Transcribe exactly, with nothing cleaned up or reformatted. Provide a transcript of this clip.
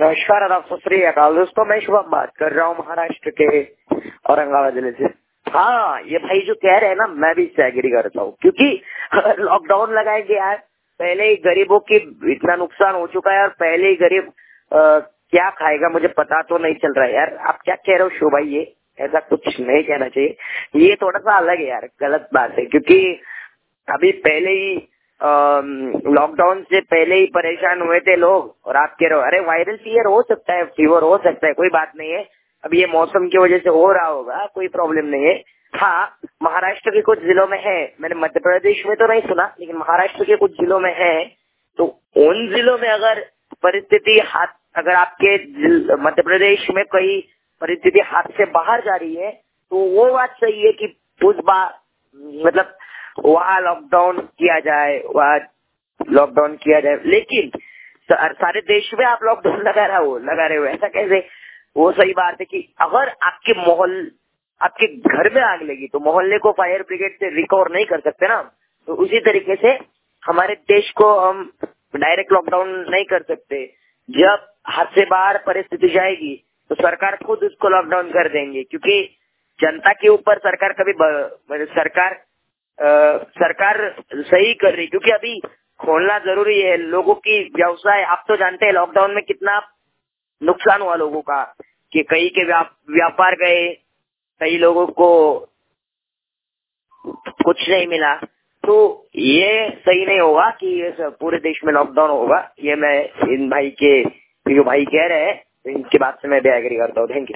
नमस्कार, आदाब, सत श्री अकाल दोस्तों। मैं शुभम बात कर रहा हूँ महाराष्ट्र के औरंगाबाद जिले से। हाँ, ये भाई जो कह रहे हैं ना, मैं भी इससे एग्री करता हूँ, क्योंकि लॉकडाउन लगाएंगे यार, पहले ही गरीबों की इतना नुकसान हो चुका है और पहले ही गरीब आ, क्या खाएगा मुझे पता तो नहीं चल रहा है यार। आप क्या कह रहे हो शो भाई? ये ऐसा कुछ नहीं कहना चाहिए, ये थोड़ा सा अलग है यार, गलत बात है। क्योंकि अभी पहले ही लॉकडाउन से पहले ही परेशान हुए थे लोग, और आप कह रहे हो अरे वायरल फीवर हो सकता है, फीवर हो सकता है, कोई बात नहीं है। अब ये मौसम की वजह से हो रहा होगा, कोई प्रॉब्लम नहीं है। हाँ, महाराष्ट्र के कुछ जिलों में है, मैंने मध्य प्रदेश में तो नहीं सुना, लेकिन महाराष्ट्र के कुछ जिलों में है। तो उन जिलों में अगर परिस्थिति हाथ, अगर आपके मध्य प्रदेश में कोई परिस्थिति हाथ से बाहर जा रही है, तो वो बात सही है कि उस बार मतलब वहाँ लॉकडाउन किया जाए, वहाँ लॉकडाउन किया जाए। लेकिन सारे देश में आप लॉकडाउन लगा रहे हो लगा रहे हो ऐसा कैसे? वो सही बात है कि अगर आपके मोहल्ले, आपके घर में आग लगी तो मोहल्ले को फायर ब्रिगेड से रिकवर नहीं कर सकते ना। तो उसी तरीके से हमारे देश को हम डायरेक्ट लॉकडाउन नहीं कर सकते। जब हाथ से बाहर परिस्थिति जाएगी तो सरकार खुद उसको लॉकडाउन कर देंगे, क्योंकि जनता के ऊपर सरकार कभी सरकार आ, सरकार सही कर रही, क्योंकि अभी खोलना जरूरी है लोगों की व्यवसाय। आप तो जानते हैं लॉकडाउन में कितना नुकसान हुआ लोगों का, कि कई के व्यापार गए, कई लोगों को कुछ नहीं मिला। तो ये सही नहीं होगा कि पूरे देश में लॉकडाउन होगा। ये मैं इन भाई के जो भाई कह रहे हैं, इनकी बात से मैं भी एग्री करता हूँ। Thank you.